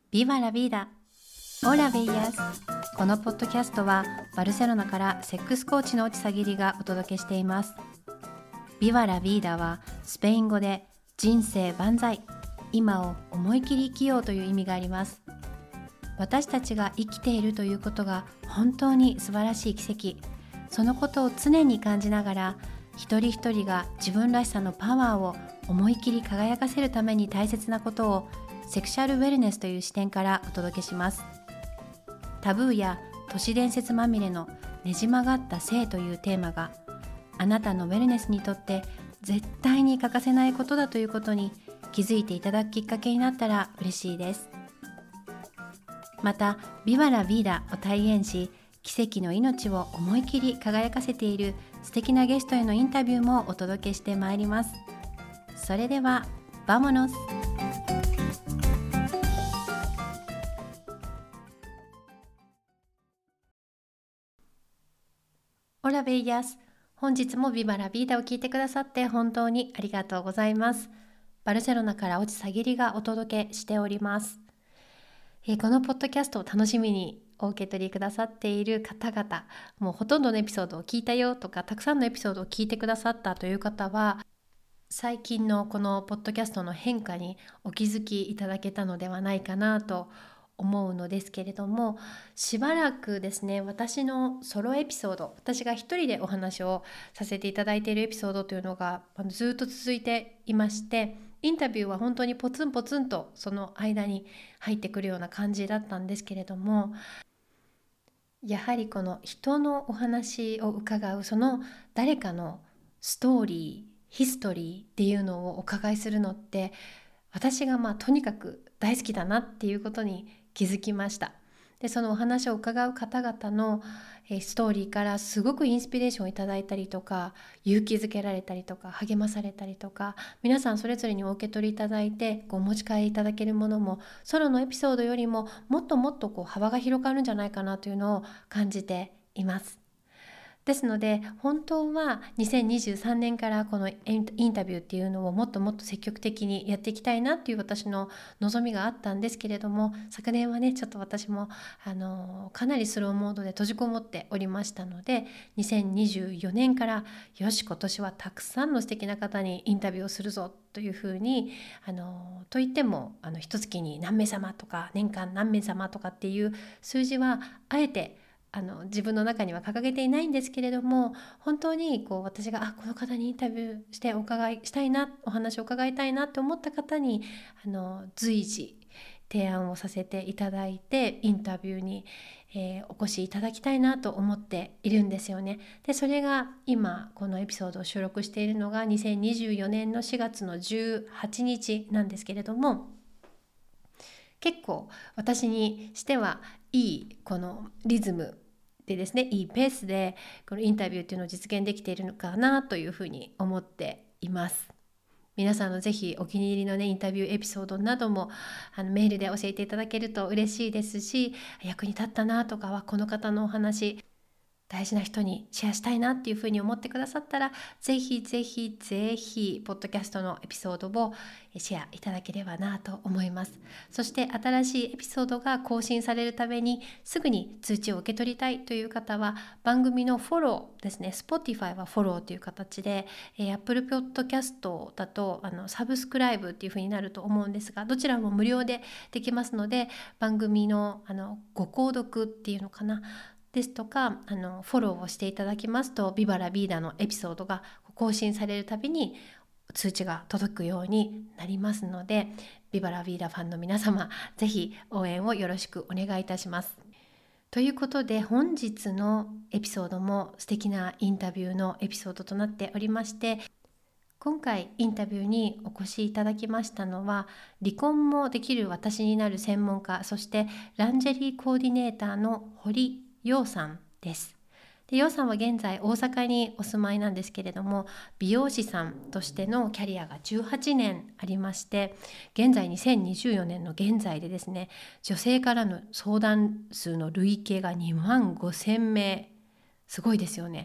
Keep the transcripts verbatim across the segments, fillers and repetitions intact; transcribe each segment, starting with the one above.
Viva la vida! Hola bellas! このポッドキャストはバルセロナからセックスコーチの落ちさぎりがお届けしています。Viva la vida はスペイン語で人生万歳、今を思い切り生きようという意味があります。私たちが生きているということが本当に素晴らしい奇跡。そのことを常に感じながら、一人一人が自分らしさのパワーを思い切り輝かせるために大切なことをセクシャルウェルネスという視点からお届けします。タブーや都市伝説まみれのねじ曲がった性というテーマがあなたのウェルネスにとって絶対に欠かせないことだということに気づいていただくきっかけになったら嬉しいです。またビバラビーダを体現し、奇跡の命を思い切り輝かせている素敵なゲストへのインタビューもお届けしてまいります。それではバモノス。オラベイヤス、本日もビバラビーダを聞いてくださって本当にありがとうございます。バルセロナから落ちさぎりがお届けしております。えー、このポッドキャストを楽しみにお受け取りくださっている方々、もうほとんどのエピソードを聞いたよとか、たくさんのエピソードを聞いてくださったという方は、最近のこのポッドキャストの変化にお気づきいただけたのではないかなと思うのですけれども、しばらくですね、私のソロエピソード、私が一人でお話をさせていただいているエピソードというのがずっと続いていまして、インタビューは本当にポツンポツンとその間に入ってくるような感じだったんですけれども、やはりこの人のお話を伺う、その誰かのストーリー、ヒストリーっていうのをお伺いするのって、私がまあとにかく大好きだなっていうことに気づきました。で、そのお話を伺う方々のストーリーからすごくインスピレーションをいただいたりとか、勇気づけられたりとか、励まされたりとか、皆さんそれぞれにお受け取りいただいてこうお持ち帰りいただけるものもソロのエピソードよりももっともっとこう幅が広がるんじゃないかなというのを感じています。ですので本当はにせんにじゅうさんねんからこのインタビューっていうのをもっともっと積極的にやっていきたいなっていう私の望みがあったんですけれども、昨年はねちょっと私もあのかなりスローモードで閉じこもっておりましたので、にせんにじゅうよねんからよし今年はたくさんの素敵な方にインタビューをするぞというふうに、あのといってもあの一月に何名様とか年間何名様とかっていう数字はあえてあの自分の中には掲げていないんですけれども、本当にこう私があこの方にインタビューしてお伺いしたいな、お話を伺いたいなと思った方にあの随時提案をさせていただいてインタビューに、えー、お越しいただきたいなと思っているんですよね。でそれが今このエピソードを収録しているのがにせんにじゅうよねんのしがつのじゅうはちにちなんですけれども、結構私にしてはいいこのリズムでですね、いいペースでこのインタビューっていうのを実現できているのかなというふうに思っています。皆さんのぜひお気に入りのねインタビューエピソードなどもあのメールで教えていただけると嬉しいですし、役に立ったなとかはこの方のお話大事な人にシェアしたいなっていうふうに思ってくださったら、ぜひぜひぜひポッドキャストのエピソードをシェアいただければなと思います。そして新しいエピソードが更新されるためにすぐに通知を受け取りたいという方は番組のフォローですね。 Spotify はフォローという形で、えー、Apple Podcast だとあのサブスクライブっていうふうになると思うんですが、どちらも無料でできますので、番組のあのご購読っていうのかなですとかあのフォローをしていただきますと、ビバラビーダのエピソードが更新されるたびに通知が届くようになりますので、ビバラビーダファンの皆様ぜひ応援をよろしくお願いいたします。ということで本日のエピソードも素敵なインタビューのエピソードとなっておりまして、今回インタビューにお越しいただきましたのは、離婚もできる私になる専門家、そしてランジェリーコーディネーターの堀陽さんです。で、陽さんは現在大阪にお住まいなんですけれども、美容師さんとしてのキャリアがじゅうはちねんありまして、現在にせんにじゅうよねんの現在でですね、女性からの相談数の累計がにまんごせんめい、すごいですよね。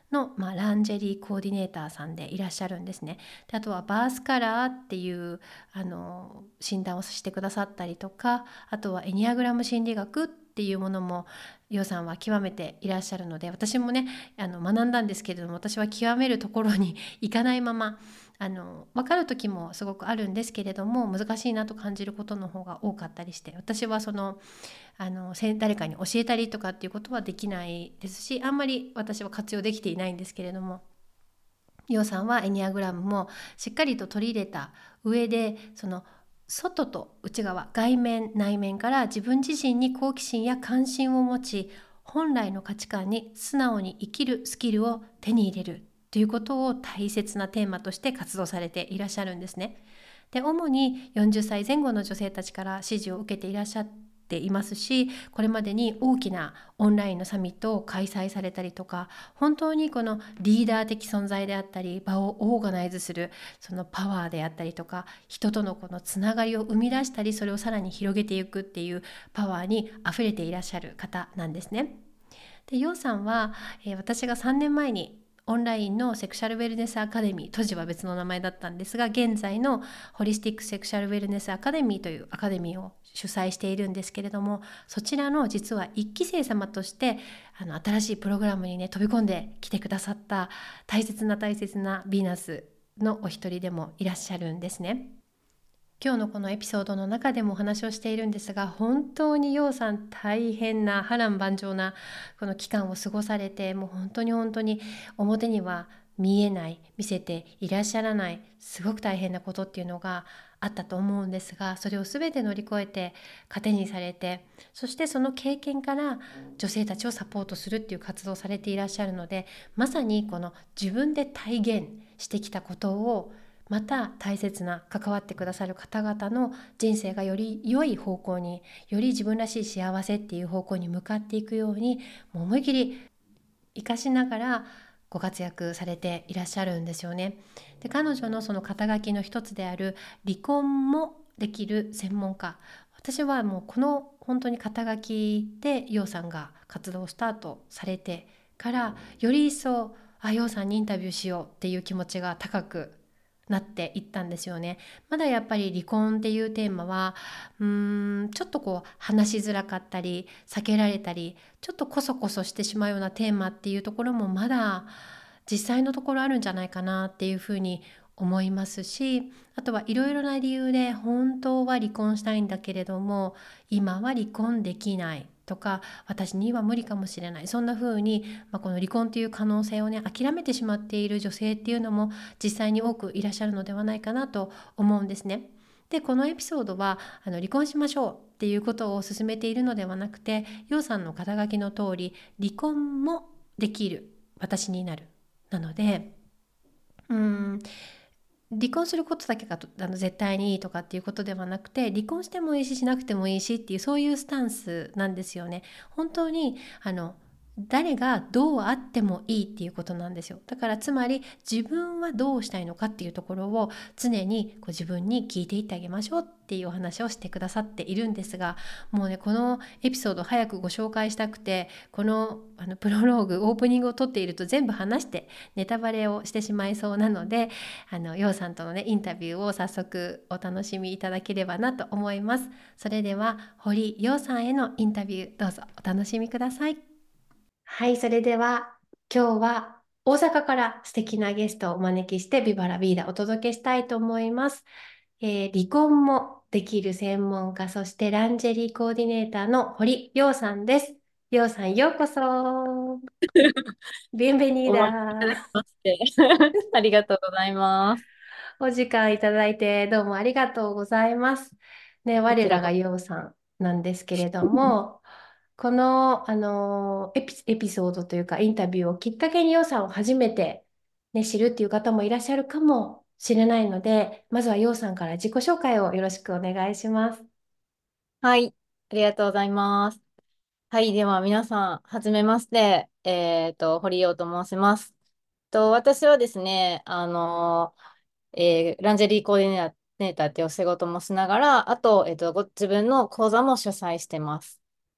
の、まあ、ランジェリーコーディネーターさんでいらっしゃるんですね。であとはバースカラーっていうあの診断をしてくださったりとか、あとはエニアグラム心理学っていうものもヨウさんは極めていらっしゃるので、私もねあの学んだんですけれども、私は極めるところに行かないまま、あの分かる時もすごくあるんですけれども、難しいなと感じることの方が多かったりして、私はそのあの誰かに教えたりとかっていうことはできないですし、あんまり私は活用できていないんですけれども、ヨウさんはエニアグラムもしっかりと取り入れた上で、その外と内側、外面内面から自分自身に好奇心や関心を持ち、本来の価値観に素直に生きるスキルを手に入れるということを大切なテーマとして活動されていらっしゃるんですね。で主によんじゅっさいぜん後の女性たちから支持を受けていらっしゃっていますし、これまでに大きなオンラインのサミットを開催されたりとか、本当にこのリーダー的存在であったり、場をオーガナイズするそのパワーであったりとか、人とのこのつながりを生み出したり、それをさらに広げていくっていうパワーにあふれていらっしゃる方なんですね。でヨウさんは、えー私がさんねんまえにオンラインのセクシャルウェルネスアカデミー、当時は別の名前だったんですが、現在のホリスティックセクシャルウェルネスアカデミーというアカデミーを主催しているんですけれども、そちらの実はいっき生様としてあの新しいプログラムにね飛び込んできてくださった大切な大切なヴィーナスのお一人でもいらっしゃるんですね。今日のこのエピソードの中でもお話をしているんですが、本当にヨウさん大変な波乱万丈なこの期間を過ごされて、もう本当に本当に表には見えない、見せていらっしゃらない、すごく大変なことっていうのがあったと思うんですが、それを全て乗り越えて糧にされて、そしてその経験から女性たちをサポートするっていう活動をされていらっしゃるので、まさにこの自分で体現してきたことを、また大切な関わってくださる方々の人生がより良い方向に、より自分らしい幸せっていう方向に向かっていくように、もう思い切り生かしながらご活躍されていらっしゃるんですよね。で彼女のその肩書きの一つである離婚もできる専門家、私はもうこの本当に肩書きでヨウさんが活動をスタートされてから、より一層あヨウさんにインタビューしようっていう気持ちが高くなっていったんですよね。まだやっぱり離婚っていうテーマはうーんちょっとこう話しづらかったり避けられたり、ちょっとコソコソしてしまうようなテーマっていうところもまだ実際のところあるんじゃないかなっていうふうに思いますし、あとはいろいろな理由で本当は離婚したいんだけれども今は離婚できないとか、私には無理かもしれない、そんな風に、まあ、この離婚という可能性をね諦めてしまっている女性っていうのも実際に多くいらっしゃるのではないかなと思うんですね。でこのエピソードはあの離婚しましょうっていうことを勧めているのではなくて、ヨウさんの肩書きの通り離婚もできる私になるなので、うーん離婚することだけがあの絶対にいいとかっていうことではなくて、離婚してもいいししなくてもいいしっていう、そういうスタンスなんですよね。本当にあの誰がどうあってもいいっていうことなんですよ。だからつまり自分はどうしたいのかっていうところを常にこう自分に聞いていってあげましょうっていうお話をしてくださっているんですが、もうねこのエピソード早くご紹介したくて、このあのプロローグオープニングを撮っていると全部話してネタバレをしてしまいそうなので、あのヨウさんとのねインタビューを早速お楽しみいただければなと思います。それでは堀ヨウさんへのインタビューどうぞお楽しみください。はい、それでは今日は大阪から素敵なゲストをお招きしてビバラビーダお届けしたいと思います。えー離婚もできる専門家、そしてランジェリーコーディネーターの堀陽さんです。陽さんようこそ。ビンベニーお待ちいただきダ。 まして。ありがとうございます。 お時間いただいてどうもありがとうございます。ね、我らがこちらこそ。 陽さんなんですけれども、この、あのエピ、エピソードというかインタビューをきっかけに陽さんを初めて、ね、知るっていう方もいらっしゃるかもしれないので、まずは陽さんから自己紹介をよろしくお願いします。 はい。ありがとうございます。はい。では、皆さん、はじめまして。えっと、堀尾と申します。と、私はですね、あの、えーランジェリーコーディネーターっていうお仕事もしながら、あと、えっと、ご自分の講座も主催してます。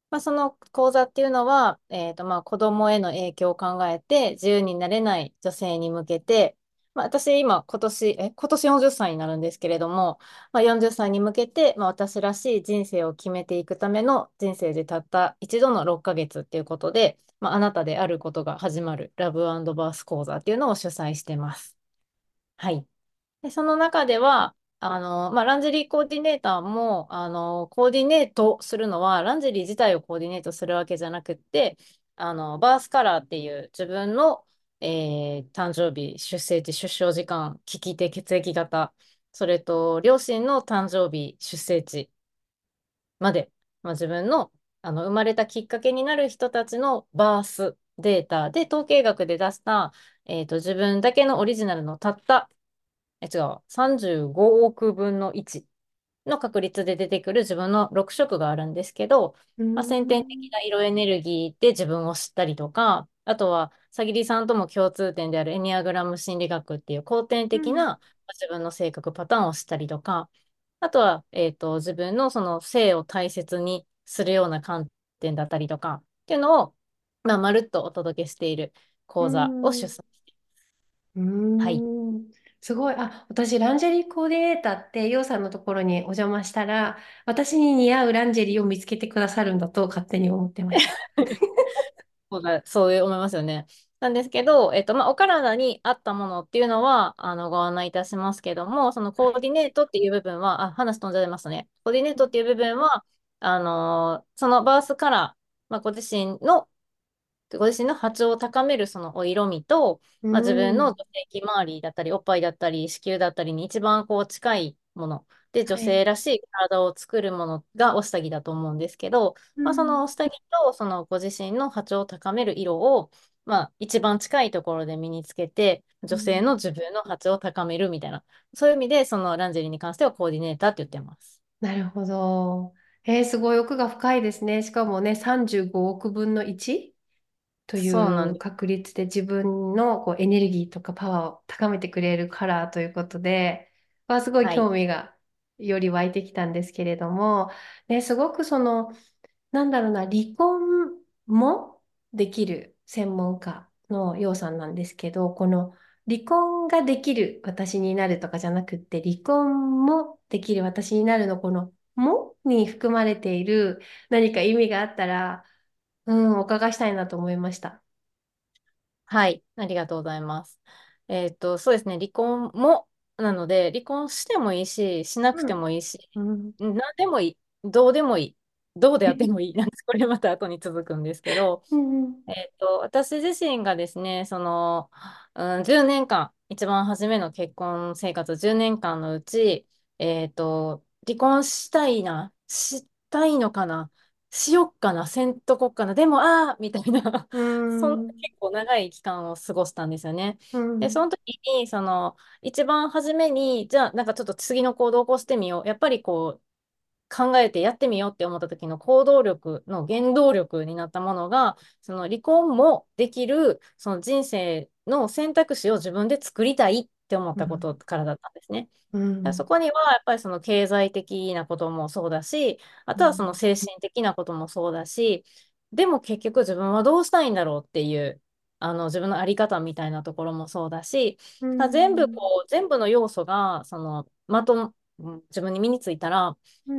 まあ、その講座っていうのは、えっと、まあ、子供への影響を考えて、自由になれない女性に向けて、まあ、私、今、今年、え、今年よんじゅっさいになるんですけれども、まあ、よんじゅっさいに向けて、まあ、私らしい人生を決めていくための人生でたった一度のろっかげつっていうことで、まあ、あなたであることが始まるラブバース講座っていうのを主催してます。はい。で、その中では、あの、まあ、ランジェリーコーディネーターも、あの、コーディネートするのは、ランジェリー自体をコーディネートするわけじゃなくって、あの、バースカラーっていう自分の、えー誕生日、出生地、出生時間、利き手、血液型、それと、両親の誕生日、出生地まで、まあ、自分の、あの、生まれたきっかけになる人たちのバースデータで、統計学で出した、えーと、自分だけのオリジナルのたったえ、違う、さんじゅうごおくぶんのいちの確率で出てくる自分のろく色があるんですけど、 うーまあ、先天的ん。 な色エネルギーで自分を知ったりとか、あとは、さぎりさんとも共通点であるエニアグラム心理学っていう後天うん。 的なまあ自分の性格パターンを知ったりとか、あとは、えっと、自分のその性を大切にするような観点だったりとかっていうのを、まあ、まるっとお届けしているう講座を主ん。 催。 うはい。 ーん。すごい。あ、私、ランジェリーコーディネーターって、ヨウさんのところにお邪魔したら、私に似合うランジェリーを見つけてくださるんだと勝手に思ってました。 そうだ、そう思いますよね。なんですけど、えっと、まあ、お体に合ったものっていうのは、あの、ご案内いたしますけども、そのコーディネートっていう部分は、あ、話飛んじゃいましたね。コーディネートっていう部分は、あのーそのバースカラー、まあ、ご自身のご自身の波長を高めるそのお色味と、 うまあ、自分のん。 女性器周りだったり、おっぱいだったり、子宮だったりに一番こう近いもので、女はい。 性らしい体を作るものがお下着だと思うんですけど、まあ、そうん。 のお下着とそのご自身の波長を高める色を、まあ、一番近いところで身につけて、女性うん。 の自分の波長を高めるみたいな、そういう意味で、そのランジェリーに関してはコーディネーターって言ってます。 なるほど。えー、すごい奥が深いですね。しかもね、さんじゅうごおくぶんのいちというそうなんです。 確率で自分のこうエネルギーとかパワーを高めてくれるカラーということで、まあ、すごいはい。 興味がより湧いてきたんですけれども、ね、すごくその、なんだろうな、離婚もできる専門家のようさんなんですけど、この離婚ができる私になるとかじゃなくって、離婚もできる私になるのこのもに含まれている何か意味があったら、うん、お伺いしたいなと思いました。 はい、ありがとうございます。えっと、そうですね、離婚も、なので、離婚してもいいし、しなくてうん。 もいいし、 うん。 何でもいい、どうでもいい、どうであってもいい、なんかこれまた後に続くんですけど、 うん。 えっと、私自身がですね、その、うん、じゅうねんかん、一番初めの結婚生活じゅうねんかんのうち、えっと、離婚したいな、したいのかな、しよっかな、せんとこっかな、でも、ああ、みたいな、 うそんなん。 結構長い期間を過ごしたんですよね。で、そうん。 の時に、その、一番初めに、じゃあ、なんかちょっと次の行動を起こしてみよう。やっぱりこう、考えてやってみようって思った時の行動力の原動力になったものが、その離婚もできる、その人生の選択肢を自分で作りたいって思ったことうん。 からだったんですね。 うん。 だからそこにはやっぱりその経済的なこともそうだし、あとはその精神的なこともそうだし、でも結局自分はどうしたいんだろうっていう、あの自分のあり方みたいなところもそうだし、 うだから全部こん。 う、全部の要素が、その、まとん、うん自分に身についたら、 うん。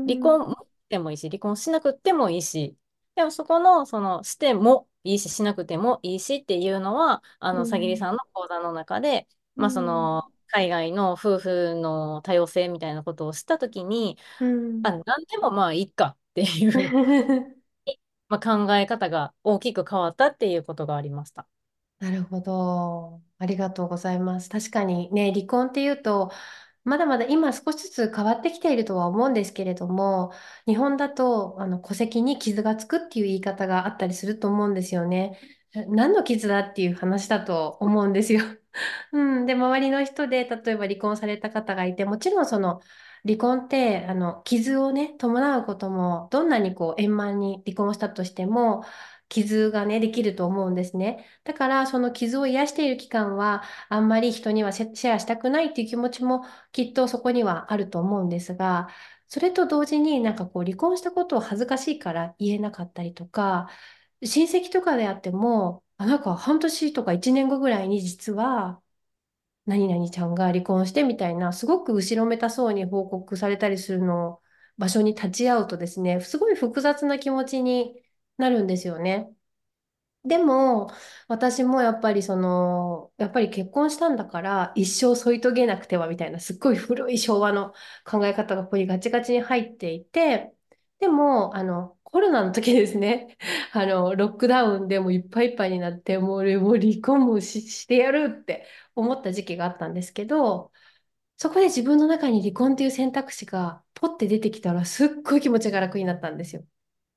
離婚してもいいし、離婚しなくてもいいし、でもそこの、その、してもいいし、しなくてもいいしっていうのは、あの、さぎりうん。 さんの講座の中で、 うまあ、そん。 の、海外の夫婦の多様性みたいなことを知ったときに、 うん。 あ、なんでもまあいいかっていうまあ、考え方が大きく変わったっていうことがありました。 なるほど。ありがとうございます。確かにね、離婚っていうと、まだまだ今少しずつ変わってきているとは思うんですけれども、日本だと、あの、戸籍に傷がつくっていう言い方があったりすると思うんですよね。何の傷だっていう話だと思うんですよ。うん。で、周りの人で、例えば離婚された方がいて、もちろんその、離婚って、あの、傷をね、伴うことも、どんなにこう、円満に離婚したとしても、傷がね、できると思うんですね。だから、その傷を癒している期間は、あんまり人にはシェシェアしたくないっていう気持ちも、きっとそこにはあると思うんですが、 それと同時になんかこう離婚したことを恥ずかしいから言えなかったりとか、親戚とかであっても、あ、なんか半年とかいちねんごぐらいに実は何々ちゃんが離婚してみたいな、すごく後ろめたそうに報告されたりするの場所に立ち会うとですね、すごい複雑な気持ちになるんですよね。でも、私もやっぱりその、やっぱり結婚したんだから、一生添い遂げなくてはみたいな、すっごい古い昭和の考え方がここにガチガチに入っていて、でも、あの、コロナの時ですね、あの、ロックダウンでもういっぱいいっぱいになって、もう俺もう離婚もし、してやるって思った時期があったんですけど、そこで自分の中に離婚っていう選択肢がポッて出てきたら、すっごい気持ちが楽になったんですよ。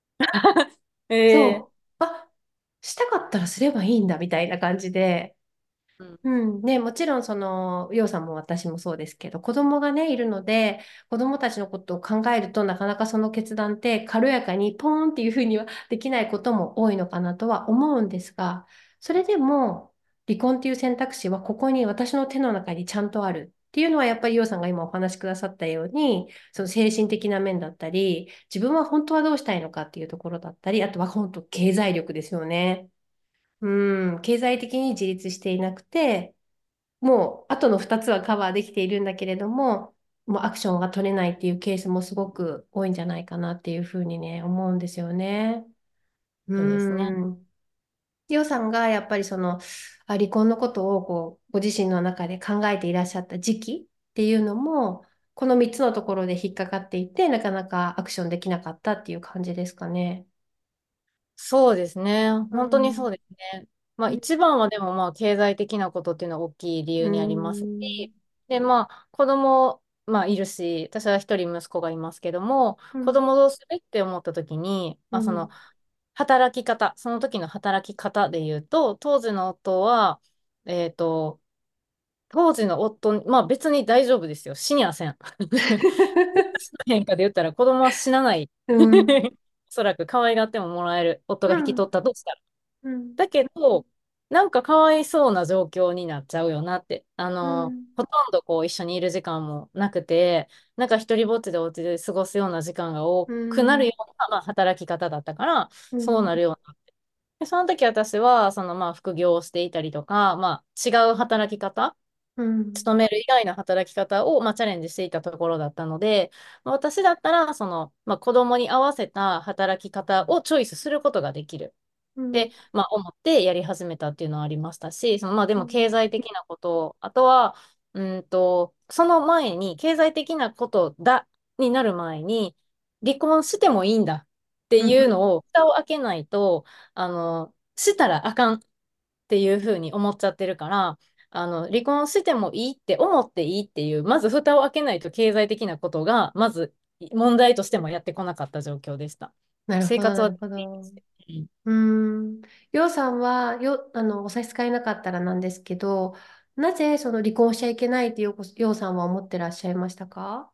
ええそう。あ、したかったらすればいいんだみたいな感じで、 うん、 うん、ね、もちろんその、ようさんも私もそうですけど、子供がね、いるので、子供たちのことを考えるとなかなかその決断って軽やかにポーンっていうふうにはできないことも多いのかなとは思うんですが、それでも離婚っていう選択肢はここに私の手の中にちゃんとあるっていうのはやっぱりようさんが今お話しくださったように、その精神的な面だったり、自分は本当はどうしたいのかっていうところだったり、あとは本当経済力ですよね。うん、経済的に自立していなくて、もう、あとのふたつはカバーできているんだけれども、もうアクションが取れないっていうケースもすごく多いんじゃないかなっていうふうにね、思うんですよね。うそうですね。 ん。リオさんがやっぱりその、あ、離婚のことをこう、ご自身の中で考えていらっしゃった時期っていうのも、このみっつのところで引っかかっていて、なかなかアクションできなかったっていう感じですかね。 そうですね。 う本当にそうん。 ですね。まあ一番はでもまあ経済的なことっていうのは大きい理う由にありますん。 し、でまあ子供、まあいるし、私は一人息子がいますけども、子うん。 供どうするって思った時に、まあそのうん。 働き方、その時の働き方で言うと、当時の夫は、えっと、当時の夫に、まあ別に大丈夫ですよ。死にはせん。死なへんかで言ったら子供は死なない。 うん。 おそらく可愛がってももらえる夫が引き取うん。 ったとしたら。 うん。 だけど、なんかかわいそうな状況になっちゃうよなって。あの、 うん。 ほとんどこう一緒にいる時間もなくて、なんか一人ぼっちでお家で過ごすような時間が多うくなるん。 ような、まあ、働き方だったから、 うん。 そうなるようになって。で、その時私は、そのまあ副業をしていたりとか、まあ違う働き方、 うん。 勤める以外の働き方を、まあ、チャレンジしていたところだったので、まあ私だったら、その、まあ、子供に合わせた働き方をチョイスすることができる。 うん。 で、まあ、思ってやり始めたっていうのはありましたし、そのまあ、でも経うん。 済的なことを、あとは、うんと、その前に、経済的なことだ、になる前に、離婚してもいいんだってうん。 いうのを、蓋を開けないと、あの、したらあかんっていうふうに思っちゃってるから、あの、離婚してもいいって思っていいっていう、まず蓋を開けないと経済的なことが、まず問題としてもやってこなかった状況でした。 なるほど、 生活は、 なるほど。うーん。ようさんは、よ、あの、お差し支えなかったらなんですけど、なぜその離婚しちゃいけないってよこ、ようさんは思ってらっしゃいましたか？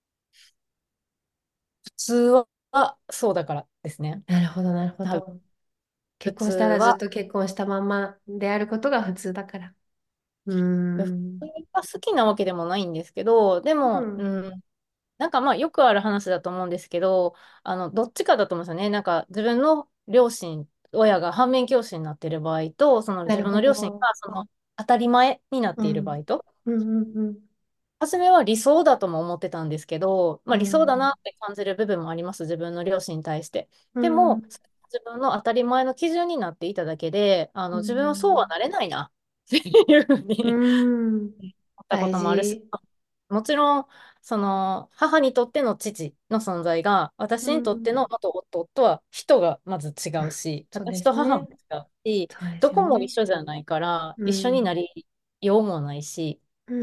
普通はそうだからですね。 なるほど、なるほ多分、 ど。 普結婚したらずっ通は、 と結婚したまんまであることが普通だから。うー普通ん。 が好きなわけでもないんですけど、でも、ううん。 ん、なんかまあよくある話だと思うんですけど、あの、どっちかだと思うんですよね。なんか自分の両親、親が反面教師になっている場合と、そのなる自分の両親ほど。 がその当たり前になっている場うん。 合と、 うん、うん、うん。 初めは理想だとも思ってたんですけど、まうあ理想だなん。 って感じる部分もあります、自分の両親に対して。 うでも、 ん。 自分の当たり前の基準になっていただけで、あうの自分はそうはん。 なれないなっていうふううにん。 思ったこ大ともあるし、 事。 もちろん、その母にとっての父の存在が、 う私にとってん。 の元夫とは人がまず違うし、 そうで私とすね。 母も違うし、 そうですどこも一よね。 緒じゃないから、 う一緒になん。 りようもないし、 うん。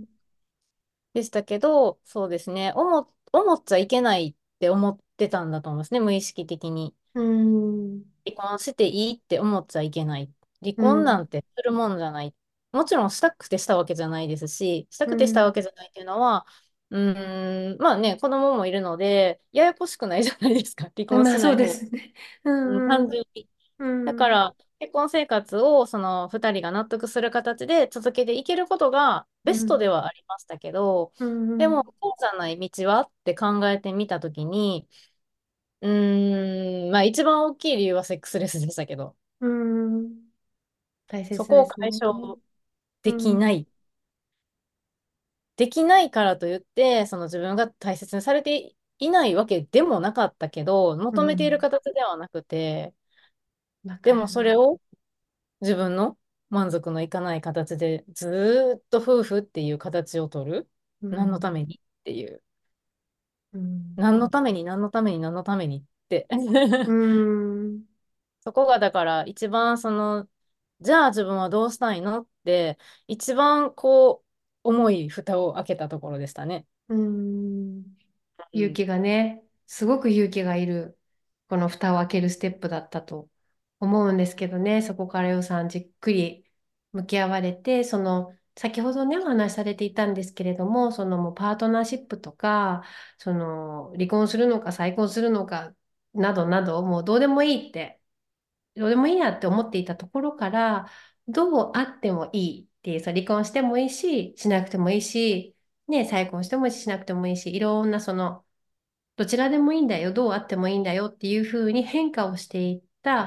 でしたけど、そうですね、思、思っちゃいけないって思ってたんだと思いますね、無意識的に。 うん。 離婚していいって思っちゃいけない。離うん。 婚なんてするもんじゃない。もちろんしたくてしたわけじゃないですし、したくてしたわうん。 けじゃないっていうのは、うーん、まあね、子供もいるので、ややこしくないじゃないですか、離婚まあそうでしない方。 すね。 うん、 うん。うん。 単純に。 うん、 だから、結婚生活をそのふたりが納得する形で続けていけることがベストでうん、 はありましたけど、 うん、 でも、そうじゃない道はって考えてみたときに、うーん、まあ一番大きい理由はセックスレスでしたけど、 うん、大切そこですね。 を解消できうん、 ない。できないからといって、その自分が大切にされていないわけでもなかったけど、求めているうん、 形ではなくて、でもわかる。 それを自分の満足のいかない形でずーっと夫婦っていう形を取る。 う何のたん、 めにっていう。 うん、 何のために何のために何のためにって。 うん、 そこがだから一番その、じゃあ自分はどうしたいのって、一番こう、重い蓋を開けたところでしたね。 うん。 うん。 勇気がね、すごく勇気がいる、この蓋を開けるステップだったと思うんですけどね、そこから予さんじっくり向き合われて、その、先ほどね、お話しされていたんですけれども、そのもうパートナーシップとか、その、離婚するのか再婚するのか、などなど、もうどうでもいいって、どうでもいいやって思っていたところから、どうあってもいいっていう、そう離婚してもいいし、しなくてもいいし、ね、再婚してもいいし、しなくてもいいし、いろんなその、どちらでもいいんだよ、どうあってもいいんだよっていうふうに変化をしていった、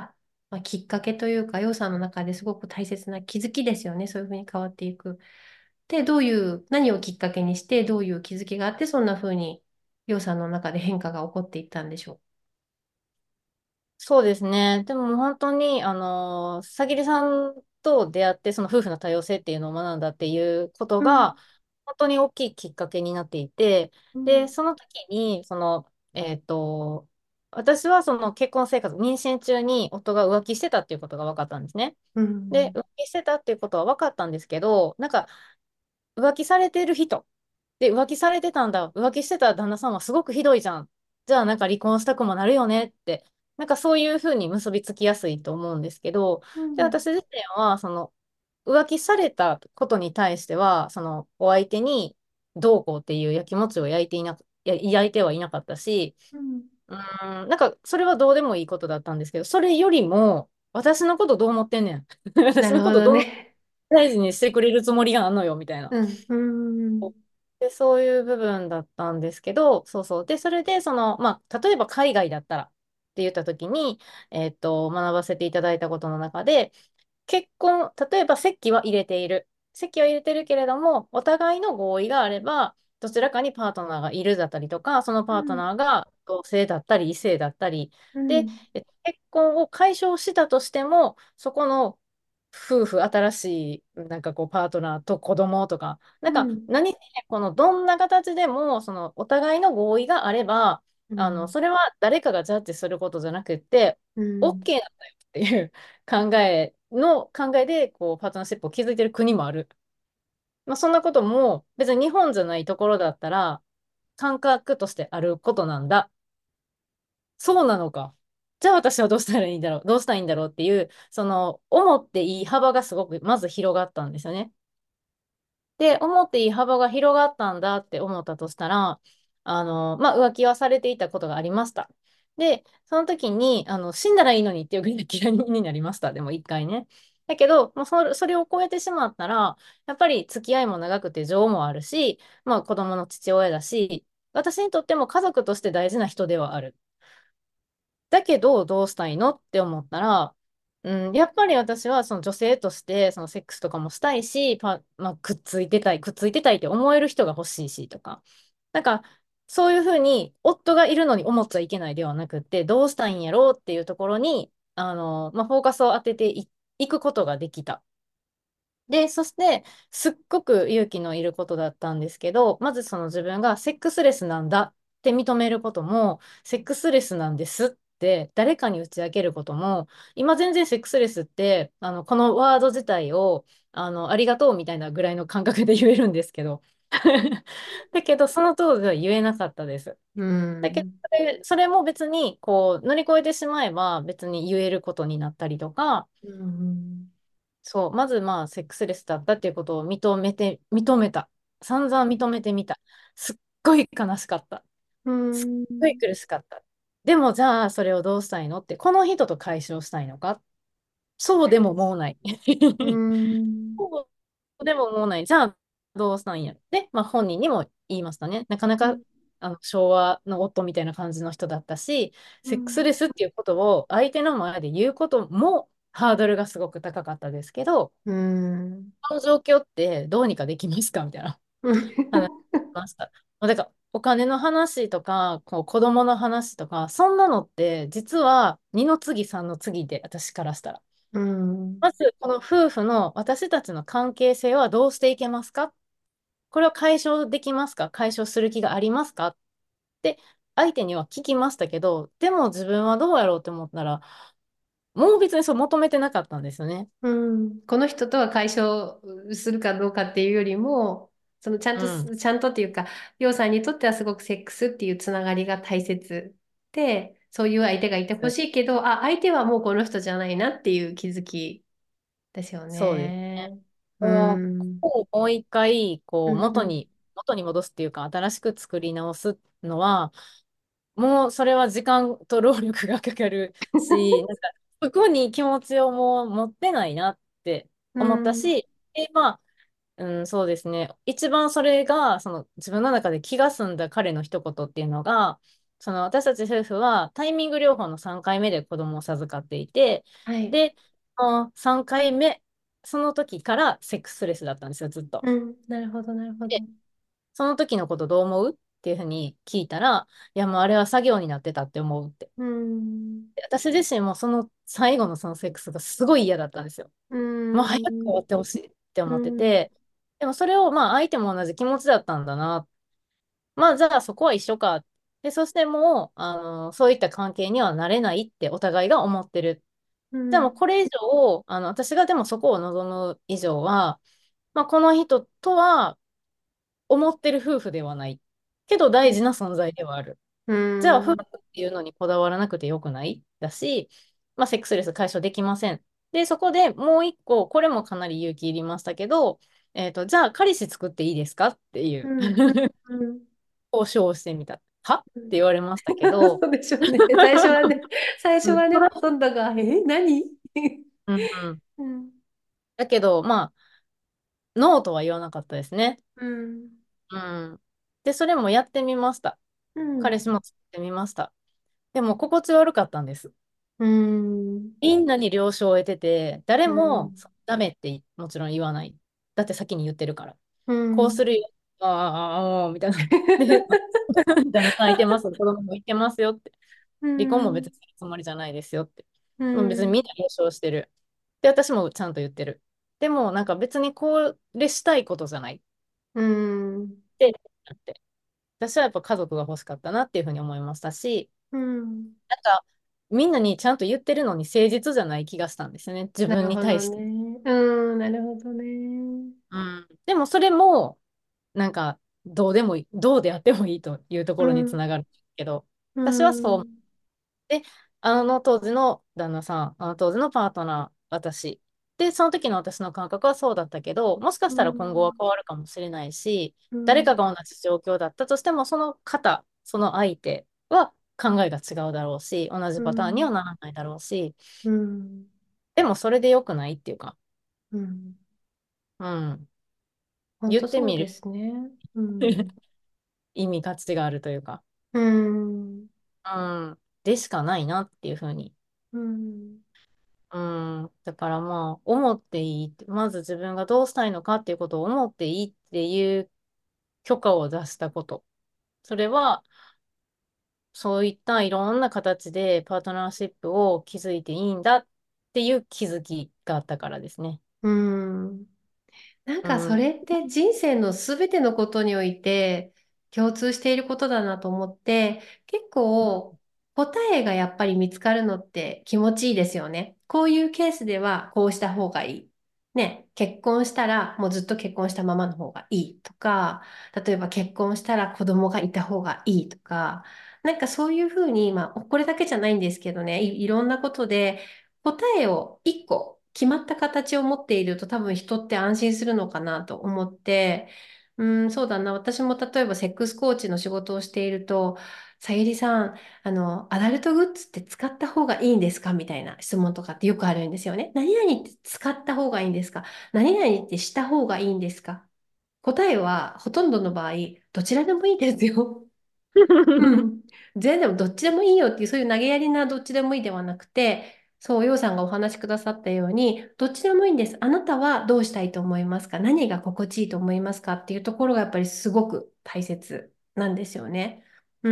まあ、きっかけというか、要さんの中ですごく大切な気づきですよね。そういうふうに変わっていく。で、どういう、何をきっかけにして、どういう気づきがあって、そんなふうに、要さんの中で変化が起こっていったんでしょそうですね。でも本当に、あの、さぎりさんと出会って、その夫婦の多様性っていうのを学んだっていうことう。うん、 が、本当に大きいきっかけになっていて、で、 うん、 その時に、その、えっと、私はその結婚生活、妊娠中に夫が浮気してたっていうことが分かったんですね。 うで、 ん、 浮気してたっていうことは分かったんですけど、なんか、浮気されてる人、で、浮気されてたんだ。浮気してた旦那さんはすごくひどいじゃん。じゃあなんか離婚したくもなるよねって、なんかそういうふうに結びつきやすいと思うんですけど、で、 うん、 私自身は、その、浮気されたことに対しては、その、お相手にどうこうっていうやきもちを焼いていな、や焼いてはいなかったし、 うん。 うーん、なんかそれはどうでもいいことだったんですけど、それよりも、私のことどう思ってんねん。私なるほどのことどんなね。 大事にしてくれるつもりがあんのよ、みたいな。 うん、うん、 で、そういう部分だったんですけど、そうそう。で、それで、その、まあ、例えば海外だったらって言ったときに、えっと、学ばせていただいたことの中で、結婚、例えば籍は入れている。籍は入れてるけれども、お互いの合意があれば、どちらかにパートナーがいるだったりとか、そのパートうん、 ナーが同性だったり異性だったり、で、 うん、 えっと結婚を解消したとしても、そこの夫婦、新しい、なんかこう、パートナーと子供とか、なんか、 うん、 何せ、この、どんな形でも、その、お互いの合意があれば、あの、 うん、 それは誰かがジャッジすることじゃなくって、 うん、 OK なんだよっていう考えの、考えで、こう、パートナーシップを築いてる国もある。まあ、そんなことも、別に日本じゃないところだったら、感覚としてあることなんだ。そうなのか。じゃあ私はどうしたらいいんだろう、どうしたらいいんだろうっていう、その、思っていい幅がすごく、まず広がったんですよね。で、思っていい幅が広がったんだって思ったとしたら、あの、まあ、浮気はされていたことがありました。で、その時に、あの、死んだらいいのにっていうぐらい嫌いになりました。でも一回ね。だけど、もうそれ、それを超えてしまったら、やっぱり付き合いも長くて情もあるし、まあ子供の父親だし、私にとっても家族として大事な人ではある。だけど、どうしたいのって思ったら、うん、やっぱり私はその女性としてそのセックスとかもしたいし、パ、まあ、くっついてたい、くっついてたいって思える人が欲しいしとか、なんかそういうふうに夫がいるのに思っちゃいけないではなくって、どうしたいんやろうっていうところに、あの、まあ、フォーカスを当ててい、いくことができた。で、そして、すっごく勇気のいることだったんですけど、まずその自分がセックスレスなんだって認めることも、セックスレスなんですって誰かに打ち明けることも、今全然セックスレスって、あの、このワード自体を、あの、ありがとうみたいなぐらいの感覚で言えるんですけど、だけど、その当時は言えなかったです。 うだけど、 ん、 それ、それも別に、こう、乗り越えてしまえば、別に言えることになったりとか、 うん、 そう、まずまあ、セックスレスだったっていうことを認めて、認めた。散々認めてみた。すっごい悲しかった。 うすっごいん、 苦しかった。 でもじゃあそれをどうしたいのって、この人と解消したいのか、そうでももうない。 うーん。 そうでももうない。じゃあどうしたんや。で、まあ、本人にも言いましたね。なかなかうん。 あの昭和の夫みたいな感じの人だったし、セックスうん。 レスっていうことを相手の前で言うこともハードルがすごく高かったですけど、 うん。 この状況ってどうにかできますかみたいなうん。 話しました。まあだからお金の話とか、こう子供の話とか、そんなのって実は二の次三の次で、私からしたら。 うん。 まず、この夫婦の私たちの関係性はどうしていけますか、これを解消できますか、解消する気がありますかって相手には聞きましたけど、でも自分はどうやろうって思ったら、もう別にそう求めてなかったんですよね。 うん、この人とは解消するかどうかっていうよりも、そのちゃんとうん。 す、ちゃんとっていうか、りょうさんにとってはすごくセックスっていうつながりが大切で、そういう相手がいてほしいけど、あ、相手はもうこの人じゃないなっていう気づきですよそうですね。 ね。うもう、 ん。 ここをもう一回、こう、 うんうん。 元に、元に戻すっていうか、新しく作り直すのは、もうそれは時間と労力がかかるし、なんか、そこに気持ちをもう持ってないなってう思ったん。 し、で、まあ、うん、そうですね。一番それが、その自分の中で気が済んだ彼の一言っていうのが、その私たち夫婦はタイミング療法のさんかいめで子供を授かっていて、 はい。 で、あのさんかいめ、その時からセックスレスだったんですよ、ずっと。 うん。なるほど、なるほど。 で、その時のことどう思うっていうふうに聞いたら、いやもうあれは作業になってたって思うって。 うん。 で私自身もその最後のそのセックスがすごい嫌だったんですよ。 うもう早く終ん。 わってほしいってう思ってん。 て、でもそれをまあ相手も同じ気持ちだったんだな。まあじゃあそこは一緒か。で、そしてもう、あの、そういった関係にはなれないってお互いが思ってる。でもうん。 これ以上、あの、私がでもそこを望む以上は、まあこの人とは思ってる夫婦ではない。けど大事な存在ではある。 うじゃあ夫婦ん。 っていうのにこだわらなくてよくないだし、まあセックスレス解消できません。で、そこでもう一個、これもかなり勇気いりましたけど、えっと、じゃあ彼氏作っていいですかっていううん。うん。 交渉をしてみた。はってうん。 言われましたけど、 そうでしょうね。最初はね、最初うん、 はね、 それほとんどが、え、何？ うんうん。 うん。 だけど、まあ、ノーとは言わなかったですね。 うん。 うん。で、それもやってみました。 うん。 彼氏も作ってみました。でも、心地悪かったんです。 うん。 みんなに了承を得てて、誰うもん。 そうダメってもちろん言わない。だって先に言ってるから。 うん。 こうするよ。ああ、ああ、みたいな。で、旦那さんいてます。子供もいてますよって。 う離婚も別ん。 にするつもりじゃないですよって。 うもう別にん。 みんな了承してる。で、私もちゃんと言ってる。でも、なんか別にこれしたいことじゃないうん。 ってなって。私はやっぱ家族が欲しかったなっていうふうに思いましたし、 うん。 なんかみんなにちゃんと言ってるのに誠実じゃない気がしたんですよね。自分なるほどに対して。 ね。うん。なるほどね。 うん。でもそれも、なんか、どうでもいい、どうであってもいいというところにつうん。 ながるけど、 う私はそう思っん。 て、あの当時の旦那さん、あの当時のパートナー、私。で、その時の私の感覚はそうだったけど、もしかうしたら今後はん。 変わるかもしれないし、 うん。 誰かが同じ状況だったとしても、その方、その相手は考えが違うだろうし、同じうパターンにはん。 ならないだろうし、 うん。 でもそれで良くないっていうか、 うん。 うん、 本言当そうでってみるすね。うん。 意味価値があるというか、 うん。 うん、でしかないなっていうふうに。 うん。 うん、だからまあ、思っていいって、まず自分がどうしたいのかっていうことを思っていいっていう許可を出したこと。それは、そういったいろんな形でパートナーシップを築いていいんだっていう気づきがあったからですね。 うん。なんうん。 かそれって人生のすべてのことにおいて共通していることだなと思って、結構答えがやっぱり見つかるのって気持ちいいですよね。こういうケースではこうした方がいい。ね、結婚したらもうずっと結婚したままの方がいいとか、例えば結婚したら子供がいた方がいいとか、なんかそういうふうに、まあこれだけじゃないんですけどね、い、いろんなことで答えを一個決まった形を持っていると多分人って安心するのかなと思って、うん、そうだな。私も例えばセックスコーチの仕事をしていると、 さゆりさん、あの、アダルトグッズって使った方がいいんですかみたいな質問とかってよくあるんですよね。何々って使った方がいいんですか？何々ってした方がいいんですか？答えは、ほとんどの場合、どちらでもいいですよ。うん。全然どっちでもいいよっていう、そういう投げやりなどっちでもいいではなくて、そう、ようさんがお話しくださったように、どっちでもいいんです。あなたはどうしたいと思いますか？何が心地いいと思いますかっていうところがやっぱりすごく大切なんですよね。うん。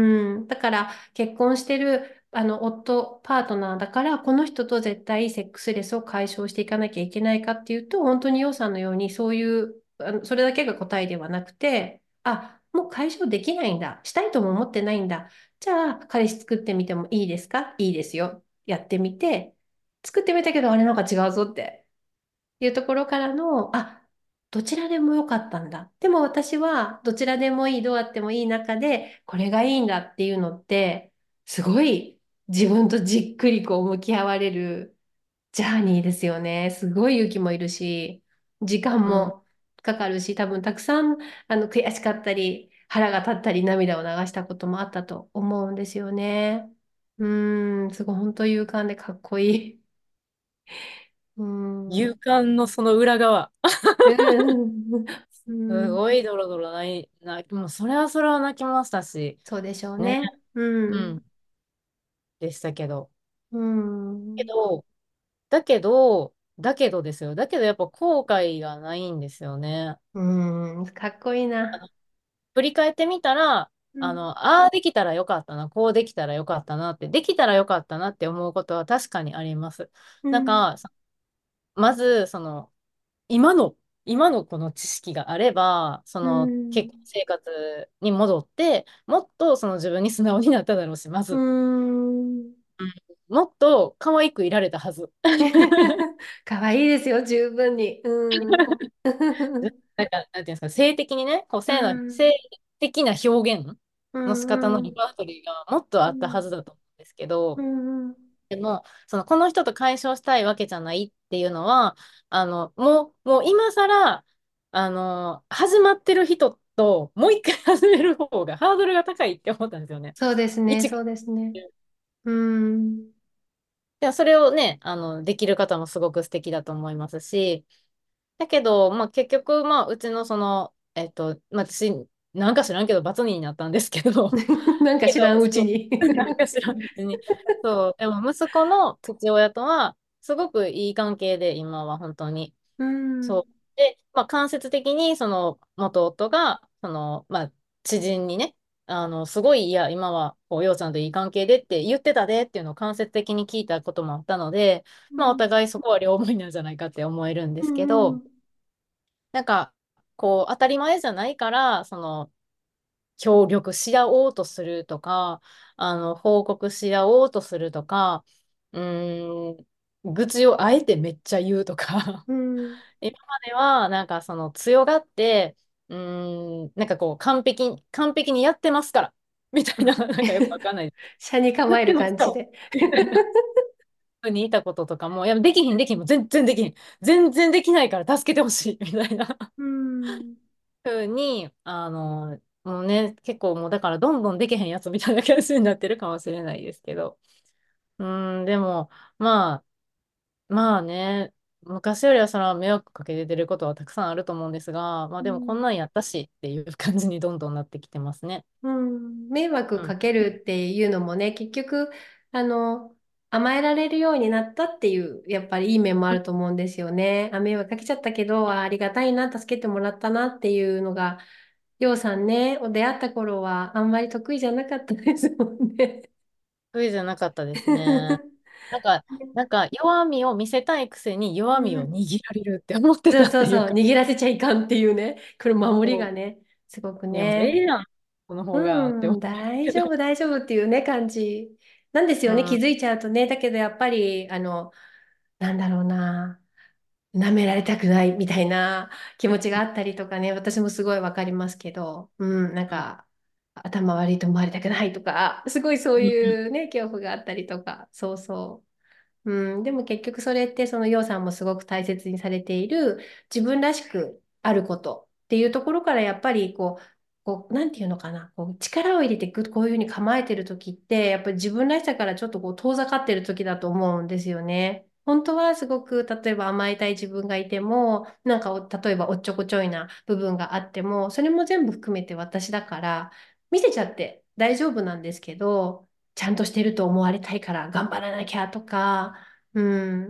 だから結婚してるあの夫、パートナーだから、この人と絶対セックスレスを解消していかなきゃいけないかっていうと、本当にようさんのようにそういう、あのそれだけが答えではなくて、あ、もう解消できないんだ。したいとも思ってないんだ。じゃあ、彼氏作ってみてもいいですか？いいですよ。やってみて、作ってみたけど、あれなんか違うぞっていうところからの、あ、どちらでもよかったんだ。でも私は、どちらでもいい、どうやってもいい中で、これがいいんだっていうのって、すごい自分とじっくりこう向き合われるジャーニーですよね。すごい勇気もいるし、時間うん。 もかかるし、多分たくさんあの悔しかったり、腹が立ったり、涙を流したこともあったと思うんですよね。うーん、すごい本当勇敢でかっこいい。うーん、う勇敢のその裏側。 ん、うすん、 ごいドロドロない、な、もうそれはそれは泣きましたし、 そうでしょうね。 ね。うん、 うん。でしたけど。 うん、 けど、だけど、だけどですよ。だけどやっぱ後悔がないんですよね。 うん、かっこいいな。 振り返ってみたら、 うん、 あの、ああできたらよかったな、こうできたらよかったなって、できたらよかったなって思うことは確かにあります。 うん、 なんか、そまず、その、今の、今のこの知識があれば、そうのん、 結婚生活に戻って、もっとその自分に素直になっただろうし、まうず。 ん。 うんもっと可愛くいられたはず。 かわいいですよ、十分に。うん。 なんか、なんていうんですか、性的にね、こうう性の、性ん。 的な表現うの仕方のリん。 パートリーがもっとあったはうん。 ずだと思うんですけど、 うん。 でも、その、この人と解消したいわけじゃないっていうのは、あの、もう、もう今更、あの、始まってる人と、もう一回始める方がハードルが高いって思ったんですよね。 そうですね、 一そうですね。うん。 でそれをね、あの、できる方もすごく素敵だと思いますし、だけど、まあ結局、まあうちのその、えっと、まあ私、なんか知らんけど、バツになったんですけど、 なんかけど、 知らんうちそに。 う、なんか知らんうちに。そう、でも息子の父親とは、すごくいい関係で、今は本当に。 うん。 そう。で、まあ間接的に、その、元夫が、その、まあ、知人にね、あの、すごい、いや、今は、こう、ようちゃんといい関係でって言ってたでっていうのを間接的に聞いたこともあったので、まあ、おうん。 互いそこは両思いなんじゃないかって思えるんでうすけど、 ん。 なんか、こう、当たり前じゃないから、その、協力し合おうとするとか、あの、報告し合おうとするとか、うーん、愚痴をあえてめっちゃ言うとか、 うん。 今までは、なんかその強がって、うーん、なんかこう、完璧に、完璧にやってますから、みたいな、なんかよくわかんない。 車に構えるやってますから、 感じで。 みたいなふうにいたこととかも、いや、できひん、できひん、もう全然できひん。全然できないから助けてほしい、みたいな。 うん。 ふうに、あの、もうね、結構もうだからどんどんできへんやつみたいな感じになってるかもしれないですけど。うーん、でも、まあ、まあね、昔よりはそれは迷惑かけてることはたくさんあると思うんですが、まあでもこんうん。 なんやったしっていう感じにどんどんなってきてますね。 うん、迷惑うん。 かけるっていうのもね、結局、あの、甘えられるようになったっていう、やっぱりいい面もあると思うんですよね。あ、迷惑かけちゃったけど、あ、ありがたいな、助けてもらったなっていうのが、ようさんね、出会った頃はあんまり得意じゃなかったですもんね。 得意じゃなかったですね。なんか、なんか弱みを見せたいくせに弱みをうん、 握られるって思ってそうそうそう、 たっていうか、 握らせちゃいかんっていうね、これ守りそうがね、すごくいや、もうえね。 えやん、この方がってうん、 思うんですけど。 大丈夫、大丈夫っていうね、感じなんですよね。気うん。 づいちゃうとね。だけどやっぱり、あの、なんだろうな、舐められたくないみたいな気持ちがあったりとかね、私もすごいわかりますけど、うん、なんうんか、頭悪いと思われたくないとか、すごいそううんいうね、恐怖があったりとか、そうそう。うん、でも結局それって、そのようさんもすごく大切にされている自分らしくあることっていうところからやっぱりこう、 こう、なんていうのかな、こう力を入れてグッとこういうふうに構えてる時って、やっぱり自分らしさからちょっとこう遠ざかってる時だと思うんですよね。本当はすごく、例えば甘えたい自分がいても、なんかお例えばおっちょこちょいな部分があっても、それも全部含めて私だから、見せちゃって大丈夫なんですけど、ちゃんとしてると思われたいから頑張らなきゃとか、うん、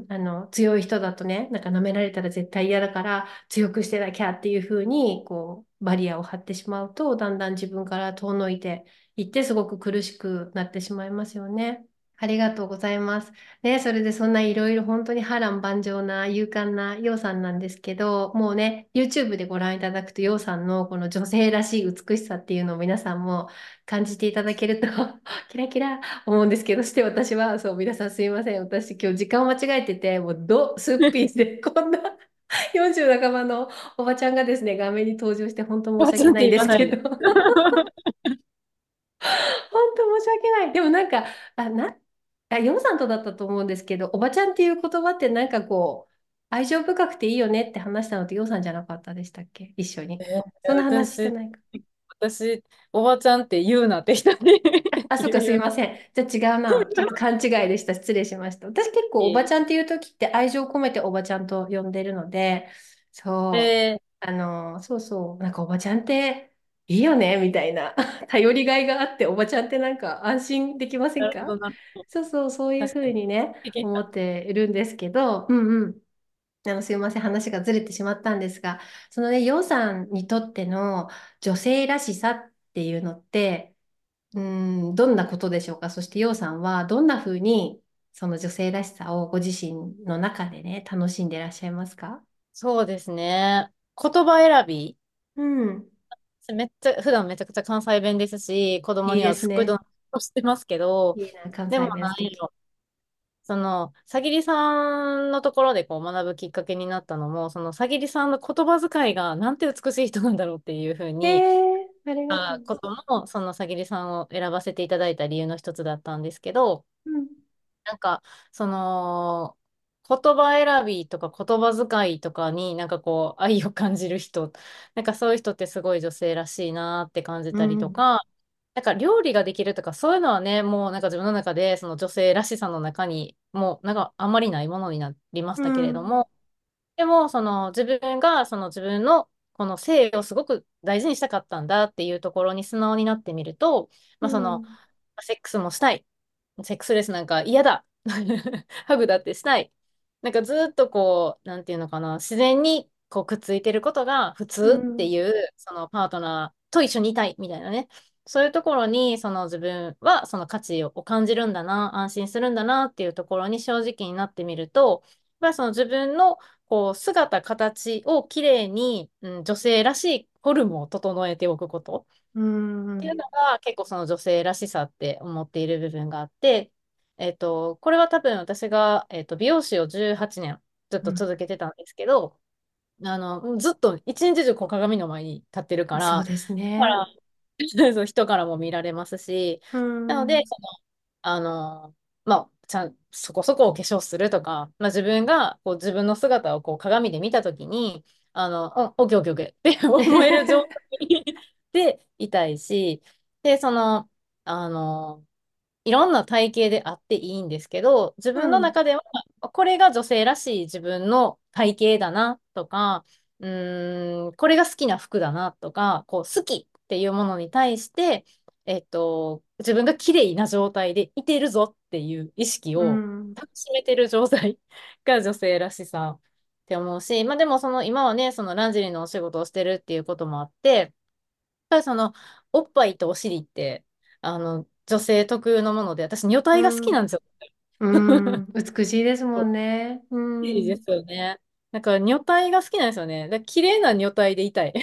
あの、強い人だとね、なんか舐められたら絶対嫌だから強くしてなきゃっていうふうに、こう、バリアを張ってしまうと、だんだん自分から遠のいていって、すごく苦しくなってしまいますよね。ありがとうございます。ね、それでそんないろいろ本当に波乱万丈な勇敢なヨウさんなんですけど、もうね、YouTube でご覧いただくとヨウさんのこの女性らしい美しさっていうのを皆さんも感じていただけるとキラキラ思うんですけど、して私は、そう、皆さんすいません。私今日時間を間違えてて、もうど、すっぴんでこんなよんじゅう半ばのおばちゃんがですね、画面に登場して本当申し訳ないんばちゃんって言わないで。 ですけど本当申し訳ない。でもなんか、あ、な、あ、ヨウさんとだったと思うんですけど、おばちゃんっていう言葉ってなんかこう、愛情深くていいよねって話したのってヨウさんじゃなかったでしたっけ一緒に。 えーそんな話して私、 ないか。 私、おばちゃんって言うなって人にあ、そっか、すい言う。 ません。じゃあ違うな。ちょっと勘違いでした。失礼しました。私結構おばちゃんっていう時って愛情を込めておばちゃんと呼んでるので、そう。 えー、 あの、そうそう。なんかおばちゃんっていいよねみたいな。頼りがいがあって、おばちゃんってなんか安心できませんか？ なるほど、なるほど。 そうそう、そういうふ確かに。 うにね、 経験者。 思っているんですけど、うんうん。あの、すいません、話がずれてしまったんですが、そのね、ヨウさんにとっての女性らしさっていうのって、うーん、どんなことでしょうか？そしてヨウさんはどんなふうにその女性らしさをご自身の中でね、楽しんでいらっしゃいますか？ そうですね。言葉選び。 うん、 めっちゃ、普段めちゃくちゃ関西弁ですし、子供いいにはすっごいどんですね。 どんしてますけど、 いいな、関でも西弁素敵。 なんやろ。その、さぎりさんのところでこう学ぶきっかけになったのも、そのさぎりさんの言葉遣いがなんて美しい人なんだろうっていうふうえに、 ー、ありがとあう。 ことも、そのさぎりさんを選ばせていただいた理由の一つだったんですけど、 うん、 なんか、その、言葉選びとか言葉遣いとかになんかこう愛を感じる人、なんかそういう人ってすごい女性らしいなって感じたりとうん、 か、なんか料理ができるとかそういうのはね、もうなんか自分の中でその女性らしさの中にもうなんかあんまりないものになりましうたけれどん、 も、でもその自分がその自分のこの性をすごく大事にしたかったんだっていうところに素直になってみると、まあそのうん、 セックスもしたい。セックスレスなんか嫌だ。ハグだってしたい。なんかずっとこう、なんていうのかな、自然にこうくっついてることが普通ってうん、 いう、そのパートナーと一緒にいたいみたいなね。そういうところに、その自分はその価値を感じるんだな、安心するんだなっていうところに正直になってみると、やっぱりその自分のこう姿、形をきれいに、うん、女性らしいフォルムを整えておくこと。 うん、 っていうのが結構その女性らしさって思っている部分があって、えっと、これは多分私が、えっと、美容師をじゅうはちねんずっと続けてたんですけど、あの、ずっと一日中こう鏡の前に立ってるから、 そうですね。 だからそう人からも見られますし、 うなので、 ん、 その、あの、まあ、ちゃん、そこそこお化粧するとか、まあ、自分がこう自分の姿をこう鏡で見たときに、あの、うん、オッケーオッケーオッケーって思える状態でいたいし、で、その、あの、いろんな体型であっていいんですけど、自分のうん、 中では、これが女性らしい自分の体型だなとか、うーん、これが好きな服だなとか、こう好きっていうものに対して、えっと、自分が綺麗な状態でいてるぞっていう意識うをん、 楽しめてる状態が女性らしさって思うし、まあでもその今はね、そのランジェリーのお仕事をしてるっていうこともあって、ぱりその、おっぱいとお尻って、あの、女性特有のもので、私、女体が好きうん、 なんですよ。 うん、美しいですもそうんね。ういいでん。 すよね。なんか、女体が好きなんですよね。だから綺麗な女体でいたい。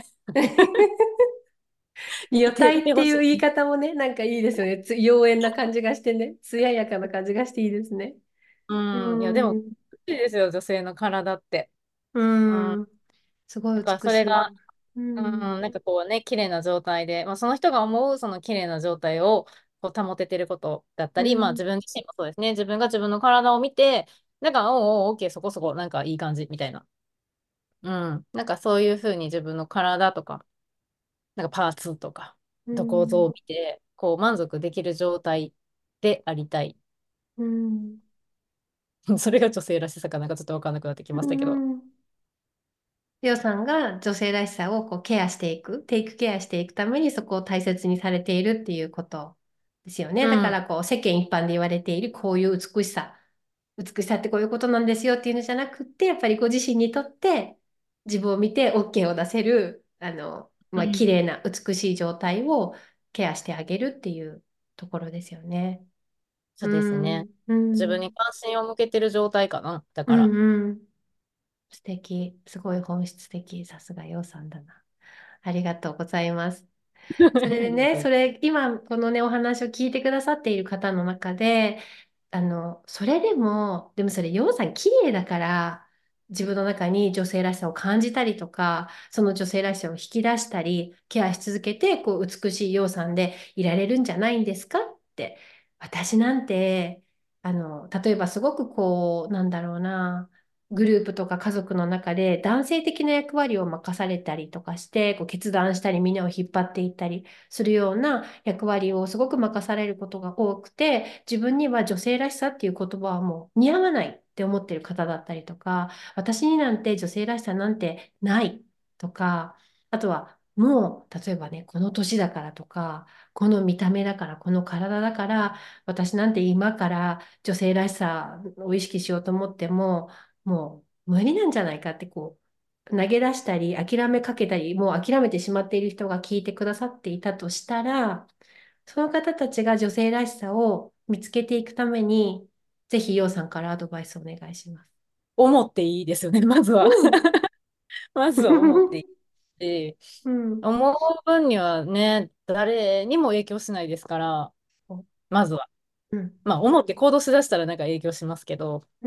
女いて、い体っていう言いてほしい。 方もね、なんかいいですよね。つ妖艶な感じがしてね。艶やかな感じがしていいですね。ううん。いや、でも、 ん。 いいですよ、女性の体って。 ううん。 ん。すごいだから、 美しい。 それが、 ううん、 ん。 なんかこうね、綺麗な状態で、まあ、その人が思うその綺麗な状態をこう保ててることだったり、まあうん。 自分自身もそうですね、自分が自分の体を見て、なんか、おうおう、オッケー、そこそこ、なんかいい感じ、みたいな。うん。なんかそういうふうに自分の体とかなんかパーツとか、 うと構造をん。 見て、こう満足できる状態でありたい。 うん。 それが女性らしさかなんかちょっとわかんなくなってきまうしたけど。 ん。りょうさんが女性らしさをこうケアしていく、テイクケアしていくためにそこを大切にされているっていうことですよね。だかうん。 らこう世間一般で言われているこういう美しさ、美しさってこういうことなんですよっていうのじゃなくって、やっぱりご自身にとって自分を見て オーケー を出せる、あの、まあ、綺うん。 麗な美しい状態をケアしてあげるっていうところですよね。 そううですね。 ん、うん、 自分に関心を向けてる状態かな。だうから。 ん、うん。素敵。すごい本質的。さすがようさんだな。ありがとうございます。それあでね、 りがとう。 それ、今、このね、お話を聞いてくださっている方の中で、あの、それでも、でもそれ、ようさん綺麗だから、自分の中に女性らしさを感じたりとか、その女性らしさを引き出したり、ケアし続けて、こう、美しいようさんでいられるんじゃないんですかって。私なんて、あの、例えばすごくこう、なんだろうな、グループとか家族の中で男性的な役割を任されたりとかして、こう決断したり、みんなを引っ張っていったりするような役割をすごく任されることが多くて、自分には女性らしさっていう言葉はもう似合わないって思ってる方だったりとか、私になんて女性らしさなんてないとか、あとはもう、例えばね、この年だからとか、この見た目だから、この体だから、私なんて今から女性らしさを意識しようと思っても、もう無理なんじゃないかってこう投げ出したり諦めかけたりもう諦めてしまっている人が聞いてくださっていたとしたら、その方たちが女性らしさを見つけていくためにぜひようさんからアドバイスお願いします。 思っていいですよね、まずは。 うん。 まずは思っていいし、 うん。 思う分にはね、誰にも影響しないですから、まずは。 うん。 まあ、思って行動しだしたらなんか影響しますけど、 うん。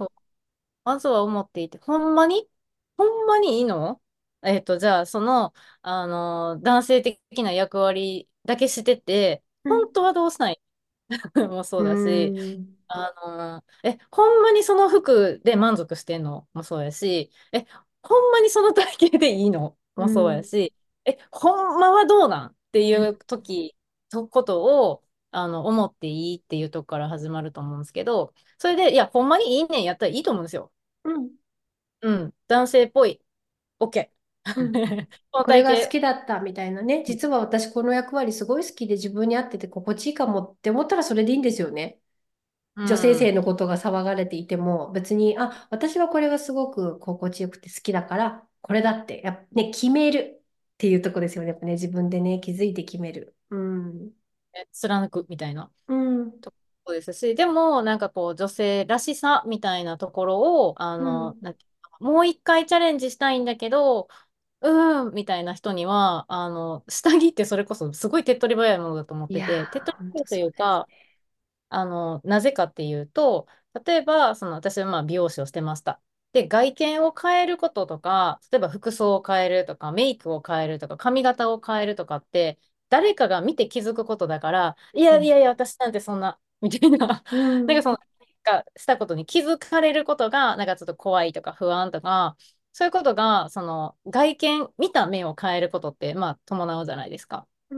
そう。まずは思っていて、ほんまにほんまにいいの？えっと、じゃあ、その、あの、男性的な役割だけしてて、 うん。 本当はどうしたいもそううだし、 ん。 あの、え、ほんまにその服で満足してんのもそうやし、え、ほんまにその体型でいいのうもそうやん。 し、え、ほんまはどうなんってうん。 いう時、とことを、あの、思っていいっていうとこから始まると思うんですけど、それで、いや、ほんまにいいねんやったらいいと思うんですよ。 うん。 うん、男性っぽい。OK。 うん。 このこれが好体型。 きだったみたいなね。実は私この役割すごい好きで自分に合ってて心地いいかもって思ったらそれでいいんですよね。 う女性性ん。 のことが騒がれていても、別に、あ、私はこれがすごく心地よくて好きだから、これだって、やっぱね、決めるっていうとこですよね。やっぱね、自分でね、気づいて決める。うん。 え貫くみたいなうん。 ところですし、でも、なんかこう、女性らしさみたいなところを、あの、 うん。 なんていうかもう一回チャレンジしたいんだけど、うーん、みたいな人には、あの、下着ってそれこそすごい手っ取り早いものだと思っいやてて、手っ取ー、ほんとり早いとそうですいうか、あの、なぜかっていうと、例えば、その私はまあ美容師をしてました。で、外見を変えることとか、例えば服装を変えるとか、メイクを変えるとか、髪型を変えるとかって、誰かが見て気づくことだから、いね。うん。 やいやいや、私なんてそんな、みたいな、 うなんかん。 その、がしたことに気づかれることが、なんかちょっと怖いとか不安とか、そういうことが、その、外見、見た目を変えることって、まあ、伴うじゃないですか。 うん。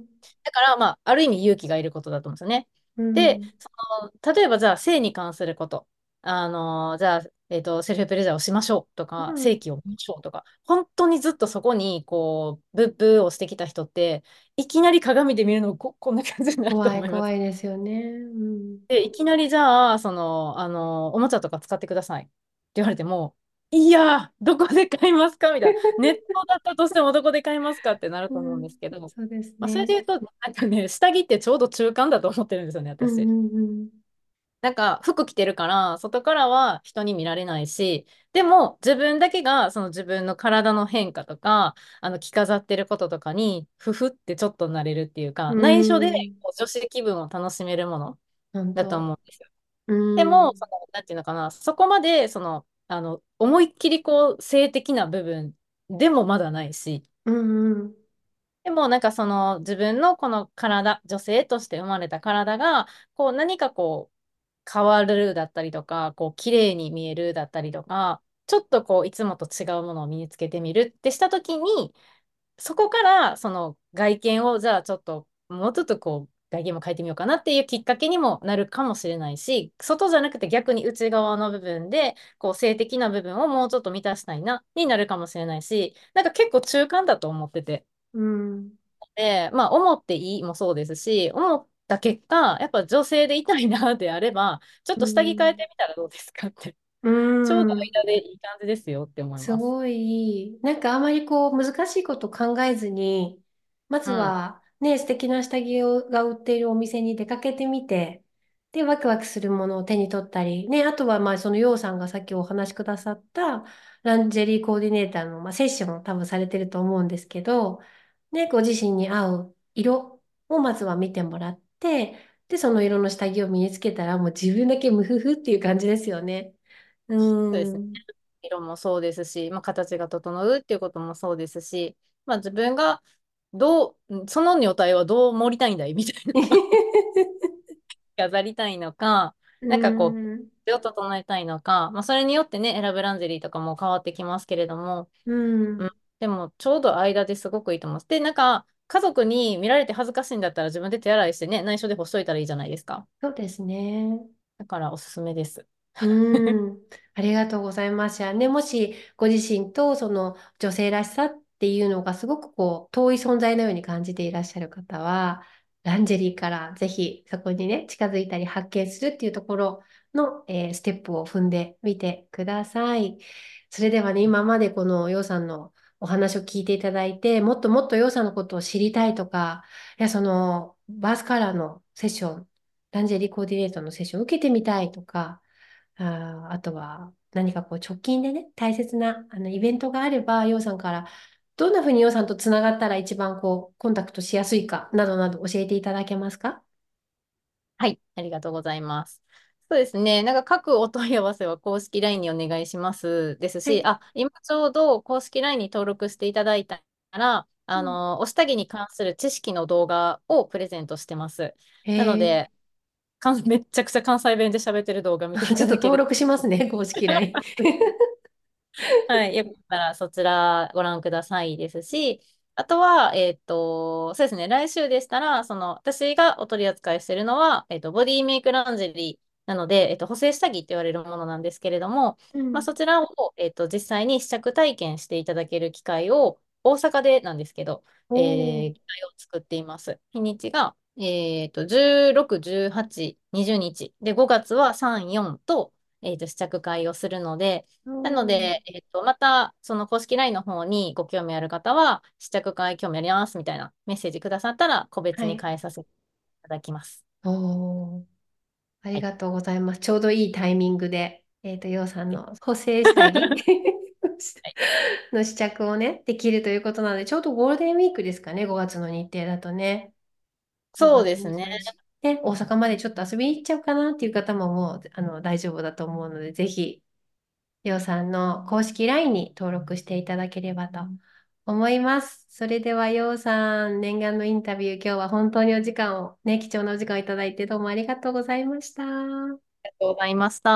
だから、まあ、ある意味勇気がいることだと思うんですよね。 うで、 ん。 その、例えばじゃあ性に関すること、あの、じゃあ、えっと、セルフプレジャーをしましょうとか、 うん。 性器を見ましょうとか、本当にずっとそこに、こう、ブッブーをしてきた人って、いきなり鏡で見るのこ、こんな感じになると怖い、 思います。 怖いですよね。うん。 で、いきなりじゃあ、その、あの、おもちゃとか使ってくださいって言われても、いやー、どこで買いますかみたいな。ネットだったとしてもどこで買いますかってなると思うんでうん。 すけど、 そうですまあ、それね。 で言うと、なんかね、下着ってちょうど中間だと思ってるんですよね、 うん。 私。 うん。 なんか服着てるから、外からは人に見られないし、でも自分だけがその自分の体の変化とか、あの着飾ってることとかに、ふふってちょっとなれるっていうか、 う内緒でん。 こう女子気分を楽しめるものだと本当。 思うんですよ。 うでも、 ん。 その、なんていうのかな、そこまで、その、あの、思いっきりこう、性的な部分でもまだないし、 うん。うん。 でもなんかその自分のこの体、女性として生まれた体が、こう何かこう変わるだったりとか、こう綺麗に見えるだったりとか、ちょっとこういつもと違うものを身につけてみるってしたときに、 そこからその外見をじゃあちょっともうちょっとこう外見も変えてみようかなっていうきっかけにもなるかもしれないし、外じゃなくて逆に内側の部分でこう性的な部分をもうちょっと満たしたいなになるかもしれないし、なんか結構中間だと思ってて。 うん。 で、まあ思っていいもそうですし、思った結果、やっぱ女性でいたいなであれば、ちょっうと下着変えん。 てみたらどうですかって。 うちょうどん。 間でいい感じですよって思います。 すごいいい。なんかあまりこう難しいこと考えずに、まずうん。 はね、素敵な下着をが売っているお店に出かけてみて、で、ワクワクするものを手に取ったり、ね、あとはまあそのようさんがさっきお話しくださったランジェリーコーディネーターの、まあ、セッションを多分されてると思うんですけど、ね、ご自身に合う色をまずは見てもらって、で、その色の下着を身につけたらもう自分だけムフフっていう感じですよね。うそうですね。 ん。 色もそうですし、まあ、形が整うっていうこともそうですし、まあ、自分がどう、その女体はどう盛りたいんだいみたいな。飾りたいのか、 うなんかこう、 ん。 手を整えたいのか、まあ、それによってね、選ぶランジェリーとかも変わってきますけれども、 ううん、 ん。 でも、ちょうど間ですごくいいと思います。で、なんか、家族に見られて恥ずかしいんだったら自分で手洗いしてね、内緒で干しといたらいいじゃないですか。 そうですね。 だからおすすめです。 うん。ありがとうございます。じゃあね、もしご自身とその女性らしさっていうのがすごくこう遠い存在のように感じていらっしゃる方は、ランジェリーからぜひそこにね、近づいたり発見するっていうところの、えーステップを踏んでみてください。それではね、今までこのようさんのお話を聞いていただいて、もっともっとようさんのことを知りたいとか、いや、そのバースカラーのセッション、ランジェリーコーディネートのセッションを受けてみたいとか、あー、あとは何かこう直近でね、大切なあのイベントがあれば、ようさんからどんなふうにようさんとつながったら一番こうコンタクトしやすいかなどなど教えていただけますか？ はい、ありがとうございます。そうですね。なんか各お問い合わせは公式 ライン にお願いしますですし、 はい。 あ、今ちょうど公式 ライン に登録していただいたら、 うん。 あの、お下着に関する知識の動画をプレゼントしてます。 へえ。 なので、かんめっちゃくちゃ関西弁で喋ってる動画見ていちょっとただける。 登録しますね、公式 ライン。 はい、よかったらそちらご覧くださいですし、あとは、えっと、そうですね、来週でしたら、その、私がお取り扱いしているのは、えっと、ボディメイクランジェリーなので、えっと、補正下着って言われるものなんですけれども、まあ、 うん。 そちらを、えっと、実際に試着体験していただける機会を、大阪でなんですけど、えおー。 ー、機会を作っています。日にちが、えっと、じゅうろく、じゅうはち、にじゅうにち。で、ごがつはさん、よんと、えっと、試着会をするので、 おなのー。 で、えっと、また、その公式 ライン の方にご興味ある方は、試着会興味ありますみたいなメッセージくださったら、個別にはい。 返させていただきます。 おー。あはい。 りがとうございます。ちょうどいいタイミングで、えっと、ようさんの補正下着はい、 の試着をね、できるということなので、ちょうどゴールデンウィークですかね、ごがつの日程だとね。5月そうですね。 にじゅうにち。で、大阪までちょっと遊びに行っちゃうかなっていう方ももう、あの、大丈夫だと思うので、ぜひ、りょうさんの公式 ライン に登録していただければと思います。それでは、ようさん、念願のインタビュー、今日は本当にお時間を、ね、貴重なお時間をいただいて、どうもありがとうございました。 ありがとうございました。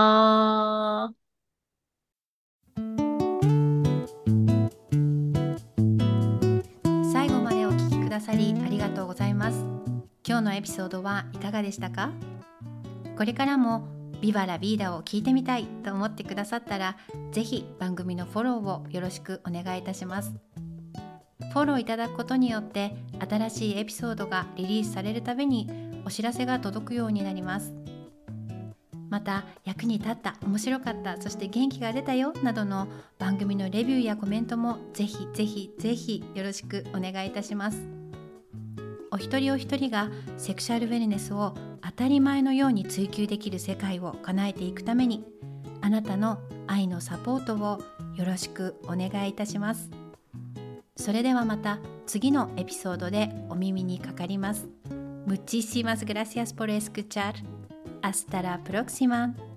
最後までお聞きくださりありがとうございます。今日のエピソードはいかがでしたか？これからもビバラビーダを聞いてみたいと思ってくださったら、ぜひ番組のフォローをよろしくお願いいたします。フォローいただくことによって新しいエピソードがリリースされるたびにお知らせが届くようになります。また、役に立った、面白かった、そして元気が出たよなどの番組のレビューやコメントもぜひぜひぜひよろしくお願いいたします。お一人お一人がセクシャルウェルネスを当たり前のように追求できる世界を叶えていくために、あなたの愛のサポートをよろしくお願いいたします。それではまた次のエピソードでお耳にかかります。Muchísimas gracias por escuchar. Hasta la próxima.